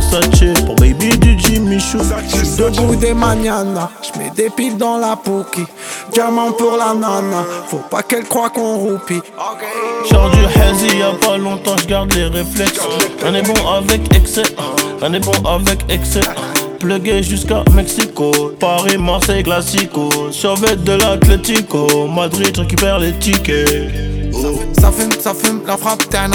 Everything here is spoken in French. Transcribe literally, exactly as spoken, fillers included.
Versace. Pour baby du Jimmy Choo. Debout des mañanas, j'mets des piles dans la pouki. Diamant pour la nana, faut pas qu'elle croie qu'on roupie. Genre du hazy, y'a pas longtemps, j'garde les réflexes. On est bon avec excès, on est bon avec excès. Plugué jusqu'à Mexico, Paris, Marseille, Classico. Chauvet de l'Atlético, Madrid récupère les tickets. Ça fume, ça fume, la frappe, t'es un